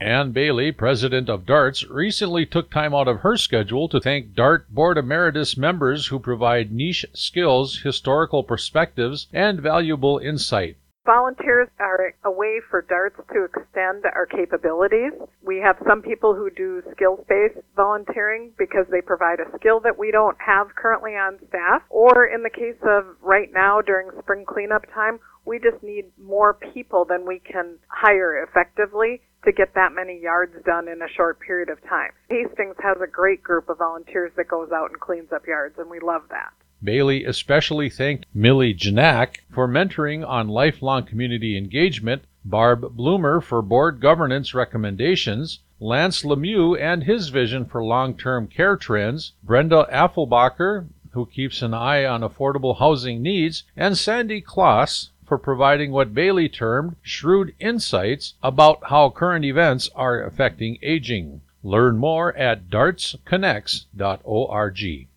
Ann Bailey, president of DARTS, recently took time out of her schedule to thank DART Board Emeritus members who provide niche skills, historical perspectives, and valuable insight. Volunteers are a way for DARTS to extend our capabilities. We have some people who do skills-based volunteering because they provide a skill that we don't have currently on staff, or in the case of right now during spring cleanup time, we just need more people than we can hire effectively to get that many yards done in a short period of time. Hastings has a great group of volunteers that goes out and cleans up yards, and we love that. Bailey especially thanked Millie Janak for mentoring on lifelong community engagement, Barb Bloomer for board governance recommendations, Lance Lemieux and his vision for long-term care trends, Brenda Affelbacher, who keeps an eye on affordable housing needs, and Sandy Kloss for providing what Bailey termed shrewd insights about how current events are affecting aging. Learn more at dartsconnects.org.